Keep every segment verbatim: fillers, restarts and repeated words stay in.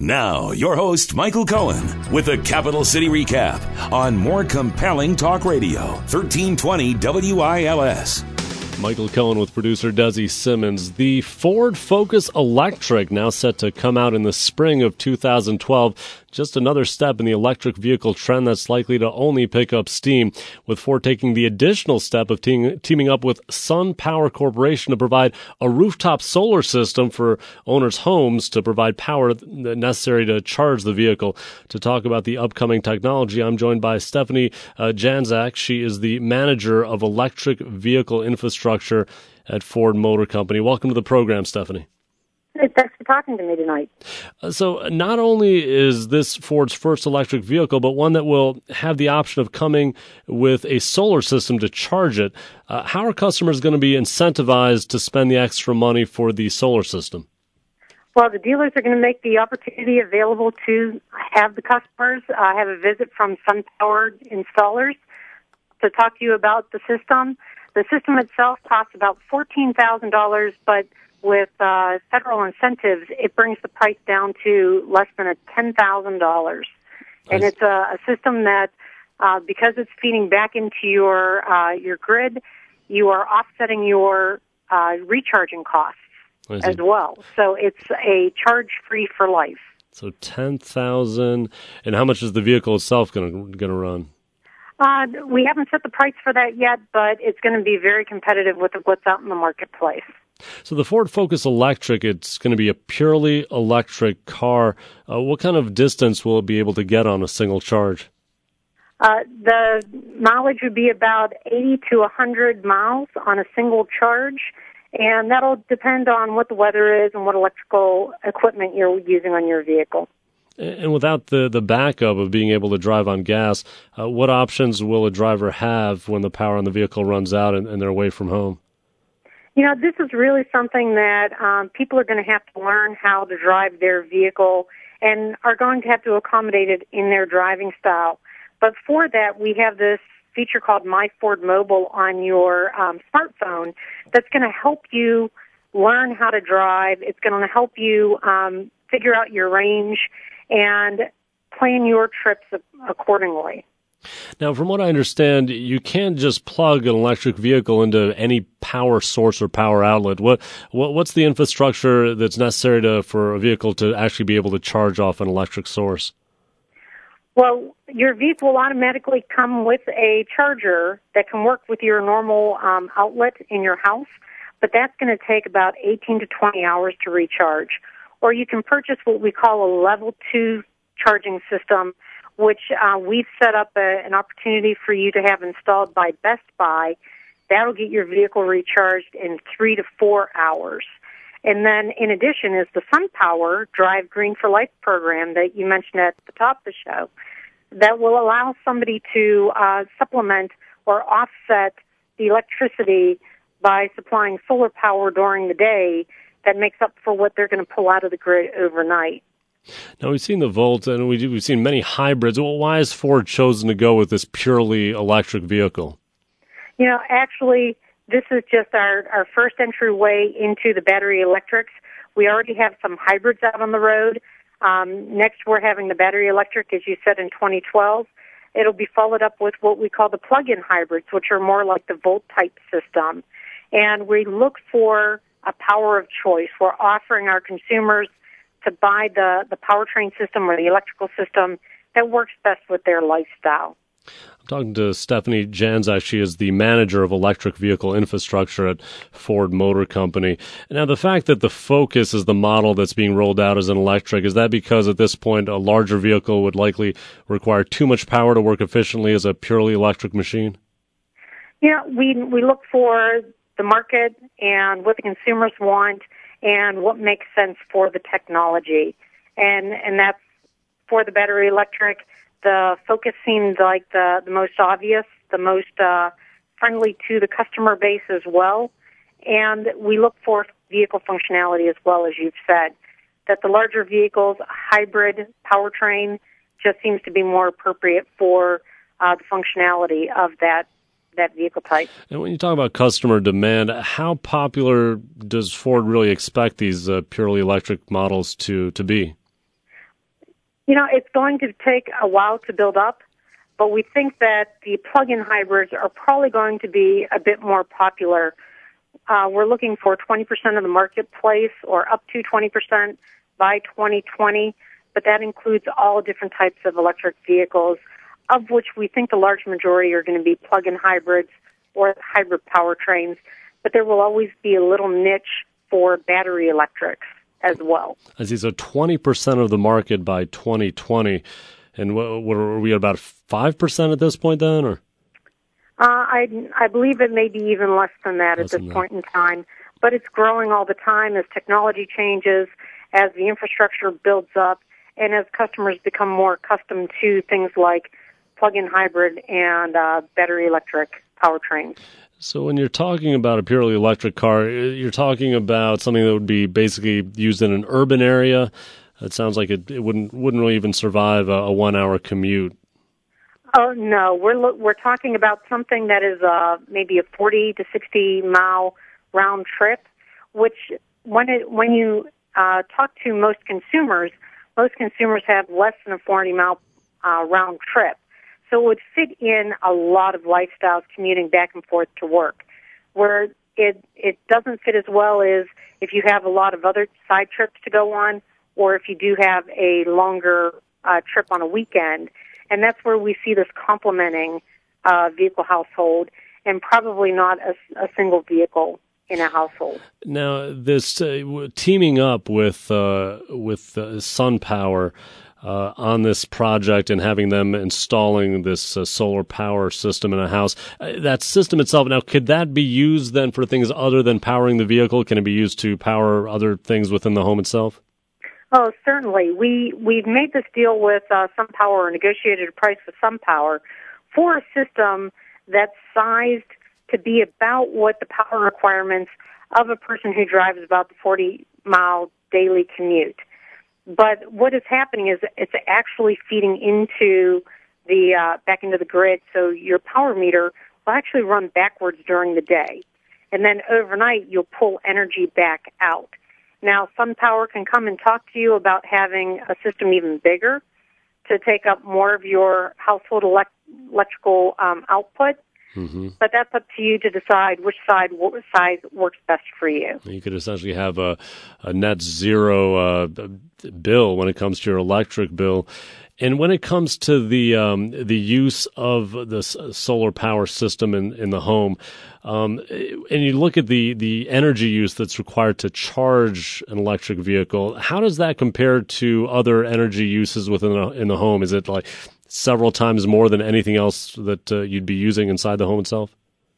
Now, your host, Michael Cohen, with a Capital City recap on More Compelling Talk Radio, thirteen twenty W I L S. Michael Cohen with producer Desi Simmons. The Ford Focus Electric, now set to come out in the spring of two thousand twelve. Just another step in the electric vehicle trend that's likely to only pick up steam, with Ford taking the additional step of te- teaming up with SunPower Corporation to provide a rooftop solar system for owners' homes to provide power necessary to charge the vehicle. To talk about the upcoming technology, I'm joined by Stephanie uh, Janczak. She is the manager of electric vehicle infrastructure at Ford Motor Company. Welcome to the program, Stephanie. Hey, thanks for talking to me tonight. Uh, so not only is this Ford's first electric vehicle, but one that will have the option of coming with a solar system to charge it. Uh, how are customers going to be incentivized to spend the extra money for the solar system? Well, the dealers are going to make the opportunity available to have the customers uh, have a visit from SunPower installers to talk to you about the system. The system itself costs about fourteen thousand dollars, but with uh, federal incentives, it brings the price down to less than a ten thousand dollars. And it's a, a system that, uh, because it's feeding back into your uh, your grid, you are offsetting your uh, recharging costs as well. So it's a charge-free for life. So ten thousand dollars. And how much is the vehicle itself going to going to run? Uh, we haven't set the price for that yet, but it's going to be very competitive with what's out in the marketplace. So the Ford Focus Electric, it's going to be a purely electric car. Uh, what kind of distance will it be able to get on a single charge? Uh, the mileage would be about eighty to one hundred miles on a single charge, and that'll depend on what the weather is and what electrical equipment you're using on your vehicle. And without the, the backup of being able to drive on gas, uh, what options will a driver have when the power on the vehicle runs out and, and they're away from home? You know, this is really something that um, people are going to have to learn how to drive their vehicle and are going to have to accommodate it in their driving style. But for that, we have this feature called My Ford Mobile on your um, smartphone that's going to help you learn how to drive. It's going to help you um, figure out your range and plan your trips accordingly. Now, from what I understand, you can't just plug an electric vehicle into any power source or power outlet. What, what what's the infrastructure that's necessary to, for a vehicle to actually be able to charge off an electric source? Well, your vehicle will automatically come with a charger that can work with your normal um, outlet in your house, but that's going to take about eighteen to twenty hours to recharge. Or you can purchase what we call a level two charging system, which uh, we've set up a, an opportunity for you to have installed by Best Buy. That'll get your vehicle recharged in three to four hours. And then in addition is the SunPower Drive Green for Life program that you mentioned at the top of the show that will allow somebody to uh, supplement or offset the electricity by supplying solar power during the day that makes up for what they're going to pull out of the grid overnight. Now, we've seen the Volt, and we've seen many hybrids. Well, why has Ford chosen to go with this purely electric vehicle? You know, actually, this is just our, our first entryway into the battery electrics. We already have some hybrids out on the road. Um, next, we're having the battery electric, as you said, in twenty twelve. It'll be followed up with what we call the plug-in hybrids, which are more like the Volt-type system. And we look for a power of choice. We're offering our consumers to buy the, the powertrain system or the electrical system that works best with their lifestyle. I'm talking to Stephanie Janczak. She is the manager of electric vehicle infrastructure at Ford Motor Company. Now, the fact that the Focus is the model that's being rolled out as an electric, is that because at this point a larger vehicle would likely require too much power to work efficiently as a purely electric machine? Yeah, we we look for the market and what the consumers want and what makes sense for the technology. And and that's for the battery electric. The Focus seemed like the, the most obvious, the most uh, friendly to the customer base as well. And we look for vehicle functionality as well, as you've said, that the larger vehicles, hybrid powertrain, just seems to be more appropriate for uh, the functionality of that that vehicle type. And when you talk about customer demand, how popular does Ford really expect these uh, purely electric models to, to be? You know, it's going to take a while to build up, but we think that the plug-in hybrids are probably going to be a bit more popular. Uh, we're looking for twenty percent of the marketplace or up to twenty percent by twenty twenty, but that includes all different types of electric vehicles, of which we think the large majority are going to be plug-in hybrids or hybrid powertrains, but there will always be a little niche for battery electrics as well. I see. So twenty percent of the market by twenty twenty. And what, what are we at, about five percent at this point then? Or uh, I, I believe it may be even less than that less at this than point in time. But it's growing all the time as technology changes, as the infrastructure builds up, and as customers become more accustomed to things like plug-in hybrid and uh, battery electric powertrains. So when you're talking about a purely electric car, you're talking about something that would be basically used in an urban area. It sounds like it, it wouldn't wouldn't really even survive a, a one-hour commute. Oh no, we're lo- we're talking about something that is uh, maybe a forty to sixty mile round trip. Which when it when you uh, talk to most consumers, most consumers have less than a forty mile uh, round trip. So it would fit in a lot of lifestyles commuting back and forth to work. Where it it doesn't fit as well is if you have a lot of other side trips to go on, or if you do have a longer uh, trip on a weekend. And that's where we see this complementing uh, vehicle household and probably not a, a single vehicle in a household. Now, this uh, teaming up with uh, with uh, SunPower uh, on this project and having them installing this uh, solar power system in a house, uh, that system itself, now, could that be used then for things other than powering the vehicle? Can it be used to power other things within the home itself? Oh, certainly. We, we've made this deal with uh, SunPower, or negotiated a price with SunPower, for a system that's sized to be about what the power requirements of a person who drives about the forty mile daily commute. But what is happening is it's actually feeding into the, uh, back into the grid, so your power meter will actually run backwards during the day. And then overnight, you'll pull energy back out. Now, SunPower can come and talk to you about having a system even bigger to take up more of your household elect- electrical um, output. Mm-hmm. But that's up to you to decide which side w- size works best for you. You could essentially have a, a net zero uh, bill when it comes to your electric bill. And when it comes to the um, the use of the solar power system in, in the home, um, and you look at the, the energy use that's required to charge an electric vehicle, how does that compare to other energy uses within the, in the home? Is it like several times more than anything else that uh, you'd be using inside the home itself?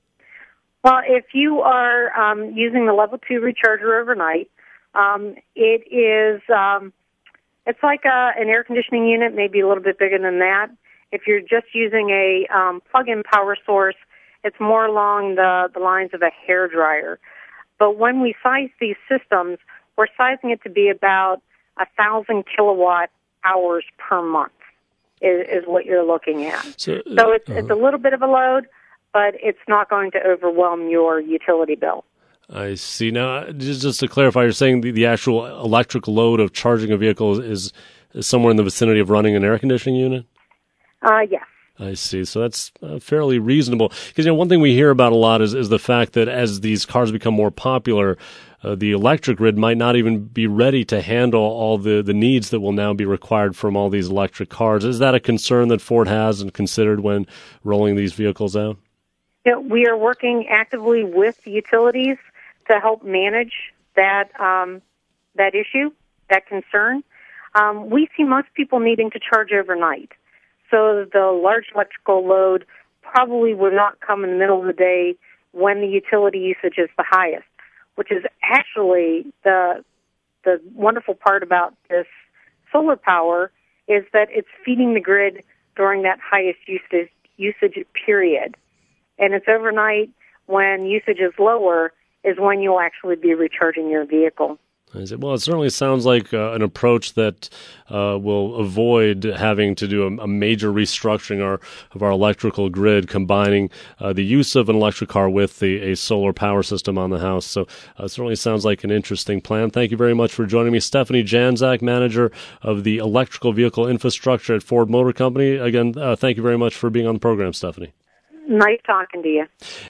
Well, if you are um, using the level two recharger overnight, um, it is... Um, It's like a, an air conditioning unit, maybe a little bit bigger than that. If you're just using a um, plug-in power source, it's more along the, the lines of a hairdryer. But when we size these systems, we're sizing it to be about one thousand kilowatt hours per month is, is what you're looking at. So, so it's, uh-huh. it's a little bit of a load, but it's not going to overwhelm your utility bill. I see. Now, just, just to clarify, you're saying the, the actual electric load of charging a vehicle is, is somewhere in the vicinity of running an air conditioning unit? Uh, yes. I see. So that's uh, fairly reasonable. Because, you know, one thing we hear about a lot is, is the fact that as these cars become more popular, uh, the electric grid might not even be ready to handle all the, the needs that will now be required from all these electric cars. Is that a concern that Ford has and considered when rolling these vehicles out? Yeah, we are working actively with the utilities to help manage that um, that issue, that concern. Um, we see most people needing to charge overnight. So the large electrical load probably would not come in the middle of the day when the utility usage is the highest, which is actually the the wonderful part about this solar power is that it's feeding the grid during that highest usage, usage period. And it's overnight when usage is lower is when you'll actually be recharging your vehicle. Well, it certainly sounds like uh, an approach that uh, will avoid having to do a, a major restructuring our, of our electrical grid, combining uh, the use of an electric car with the, a solar power system on the house. So uh, it certainly sounds like an interesting plan. Thank you very much for joining me. Stephanie Janczak, manager of the electrical vehicle infrastructure at Ford Motor Company. Again, uh, thank you very much for being on the program, Stephanie. Nice talking to you.